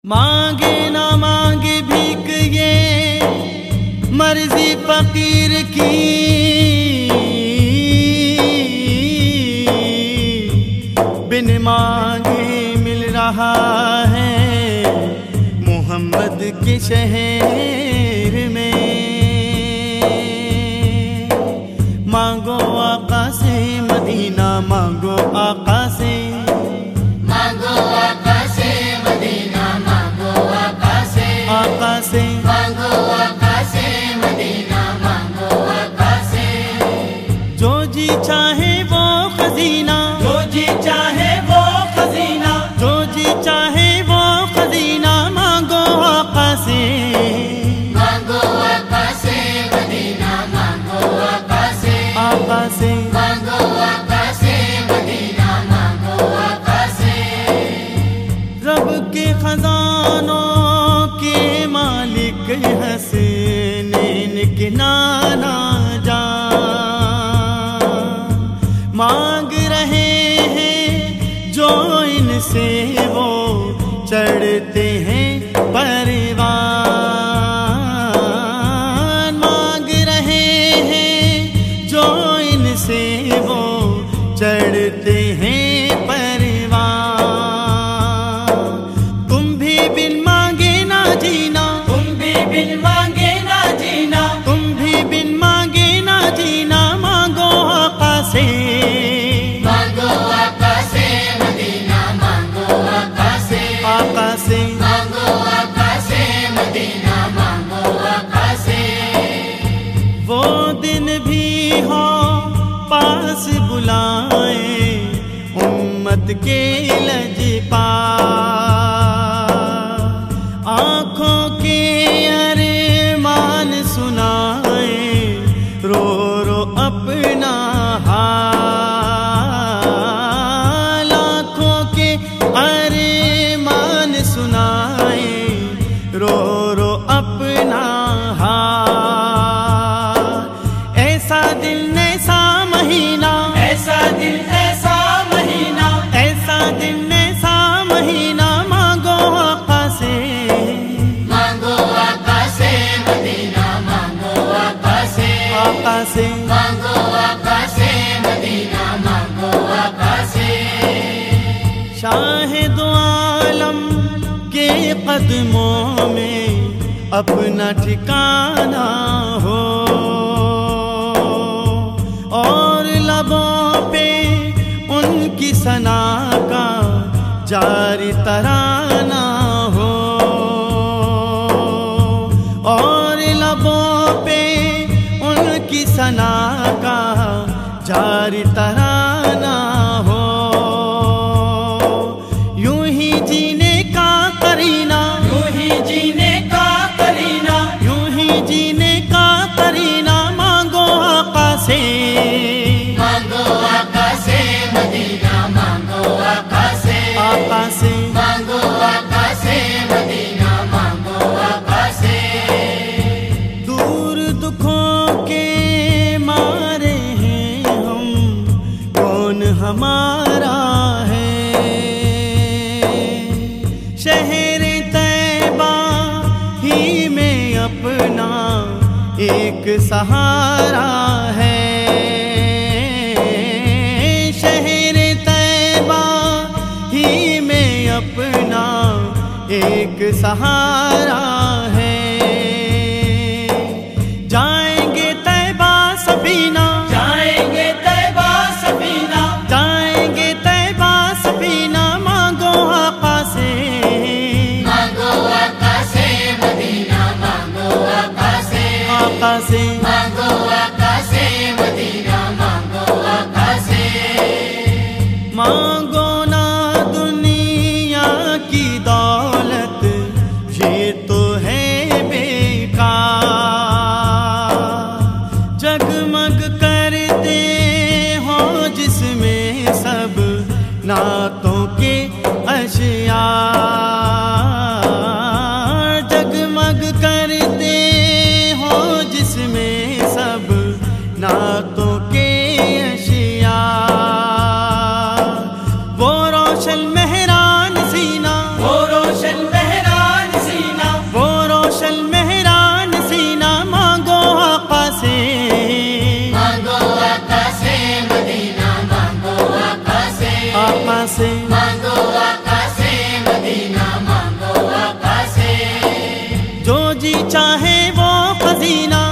مانگے نہ مانگے بھیک یہ مرضی فقیر کی، بن مانگے مل رہا ہے محمد کے شہر میں۔ مانگو آقا سے مدینہ، مانگو آقا سے، مانگو آقا سے مدینہ، مانگو آقا سے، آقا سے، مانگو آقا سے مدینہ، مانگو آقا سے۔ جو جی چاہے وہ خزینہ، جو جی چاہے وہ خزینہ، جو جی چاہے وہ خزینہ مانگو آقا سے، مانگو آقا سے مدینہ، مانگو آقا سے، آقا سے، مانگو آقا سے مدینہ، مانگو آقا سے۔ رب کے خزانوں کے مالک حسنین کے نانا جان، مانگ رہے ہیں جو ان سے وہ چڑھتے ہیں پروان، مانگ رہے ہیں جو ان سے وہ چڑھتے ہیں پروان۔ تم بھی بن مانگے نہ جینا، تم بھی بن مانگے نہ جینا، تم بھی بن مانگے نہ جینا مانگو آقا سے، مانگو آقا سے مدینہ، مانگو آقا سے، آقا سے، مانگو آقا سے مدینہ، مانگو آقا سے۔ وہ دن بھی ہو پاس بلائیں امت کے لجپال، آنکھوں کے ارمان سنائیں رو رو اپنا حال، آنکھوں کے ارمان سنائیں رو رو اپنا حال۔ ایسا دل ایسا مہینہ، ایسا دل ایسا مہینہ، ایسا دل ایسا مہینہ مانگو آقا سے، مانگو آقا سے مدینہ، مانگو آقا سے، آقا سے، مانگو آقا سے مدینہ، مانگو آقا سے۔ شاہ دو عالم کے قدموں میں اپنا ٹھکانہ ہو، اور لبوں پہ ان کی ثنا کا جاری ترانہ ہو، اور لبوں پہ ان کی ثنا کا جاری ترانہ ہو، یوں ہی جینے کا قرینہ، یوں ہی جینے کا قرینہ، یوں ہی جینے کا قرینہ مانگو آقا سے، مانگو آقا سے مدینہ، مانگو آقا سے، آقا سے، مانگو آقا سے مدینہ، مانگو آقا سے۔ دور دکھوں کے مارے ہیں ہم، کون ہمارا ہے، شہر طیبہ ہی میں اپنا ایک سہارا ہے، شہر طیبہ ہی میں اپنا ایک سہارا ہے۔ جائیں گے طیبہ سفینہ، جائیں گے طیبہ سفینہ، جائیں گے طیبہ سفینہ مانگو آقا سے، مانگو آقا سے مدینہ، مانگو آقا سے، آقا سے، مانگو آقا سے مدینہ، مانگو آقا سے۔ مانگو نہ دنیا کی دولت، یہ تو ہے بیکار، جگمگ کرتے ہوں جس میں سب نعتوں کے اشعار، جگمگ کرتے ہوں جس میں سب سے مانگو آقا سے مدینہ مانگو آقا سے جو جی چاہے وہ خزینہ